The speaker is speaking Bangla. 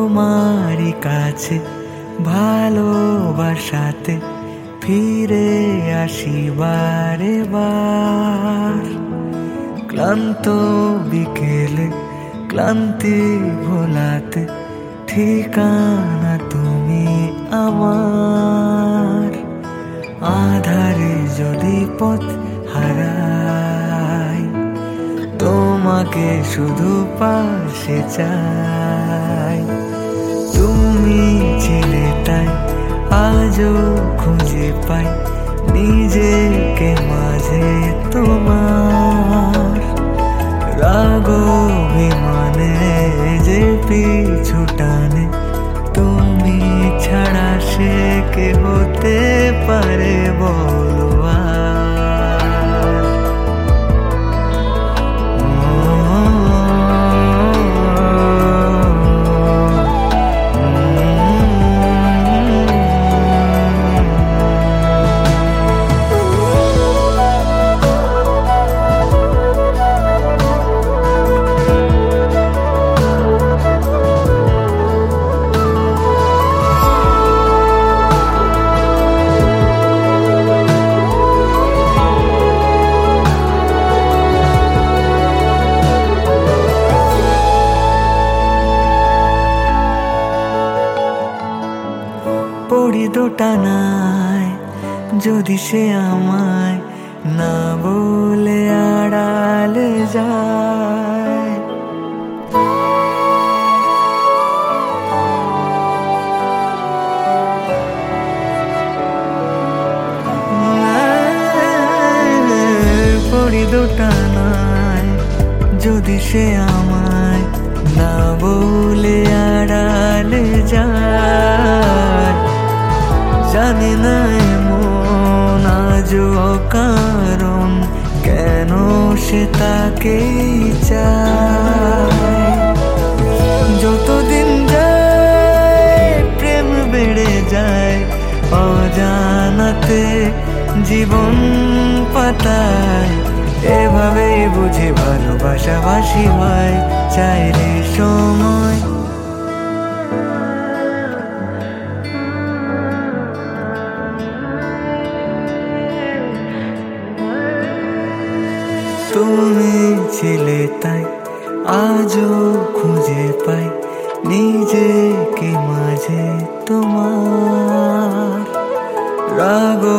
তোমারই কাছে ভালোবাসাতে ফিরে আসি বারে বার। ক্লান্ত বিকেলে ক্লান্তি ভোলাতে ঠিকানা তুমি আমার। আধারে যদি পথ হারাই তোমাকে শুধু পাশে চাই। তুমি ছিলে তাই আজও খুঁজে পাই নিজেকে মাঝে তোমার। রাগ অভিমানে যে পিছু টানে তুমি ছাড়া সে কে হতে পারে বলো আর। পড়ি দোটানায় যদি সে আমায় না বলে আড়ালে যায়। পড়ি দোটানায় যদি সে আমায় না বলে আড়ালে যায়। জানি না এমন আজও কারণ কেন সে তাকেই চায়। যতদিন যায় প্রেম বেড়ে যায় অজানাতে জীবন পাতায়। এভাবেই বুঝি ভালোবাসাবাসি হয় চাইলে সময়। তুমি ছিলে তাই আজও খুঁজে পাই নিজেকে মাঝে তোমার। রাগ